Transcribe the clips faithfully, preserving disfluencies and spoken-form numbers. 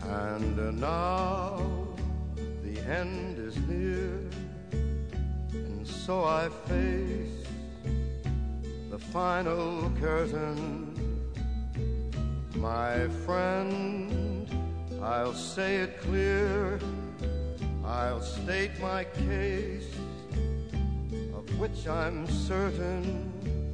And uh, now the end is near, and so I face the final curtain. My friend, I'll say it clear, I'll state my case, of which I'm certain.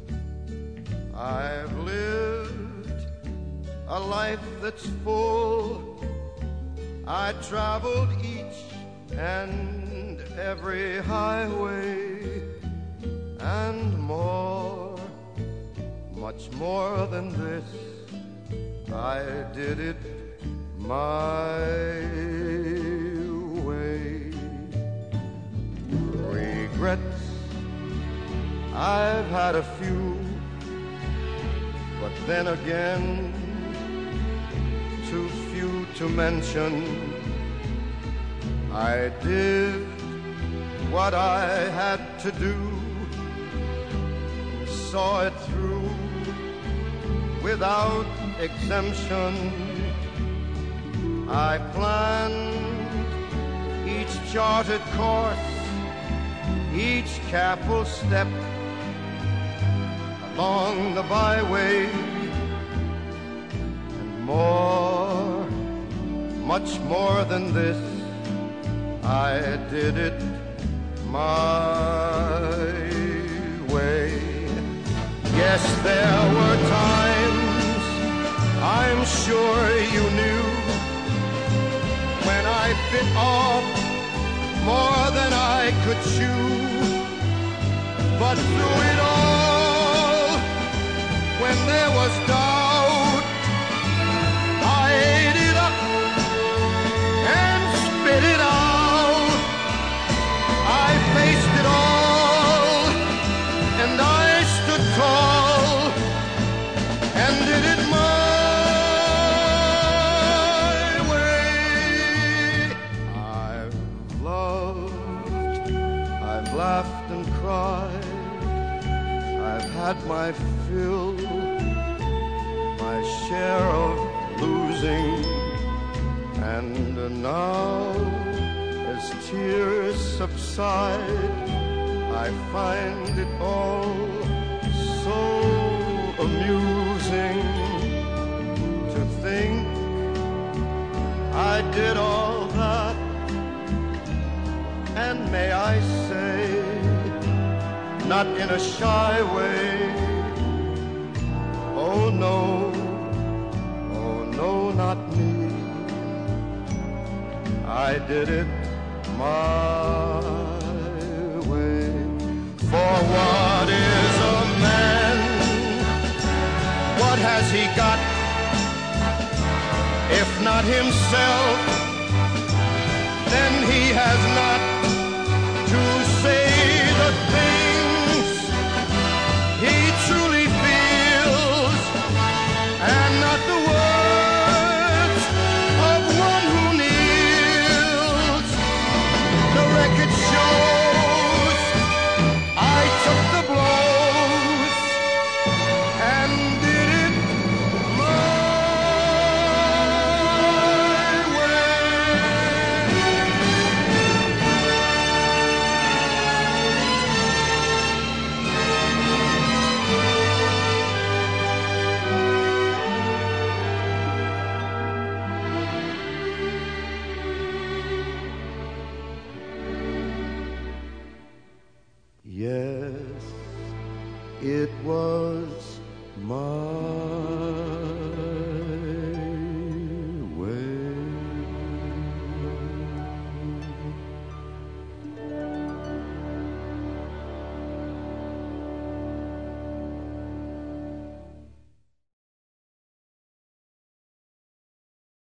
I've lived a life that's full. I traveled each and every highway, and more, much more than this, I did it my way. Regrets, I've had a few, but then again, too few to mention. I did what I had to do, saw it through without exemption. I planned each charted course, each careful step along the byway, and more, much more than this, I did it my way. Yes, there were times, I'm sure you knew, when I bit off more than I could chew. But through it all, when there was doubt, I ate it up and spit it out. I faced it all, and I stood tall, and did it my way. I've loved, I've laughed and cried, I've had my fill, my share of losing, and now, as tears subside, I find it all so amusing to think I did all that, and may I say, not in a shy way, oh no, oh no, not me. I did it my way. For what is a man? What has he got, if not himself? Then he has not to say the things he truly feels, and not the words of one who kneels. The record shows I took the blows and did it my Yes, it was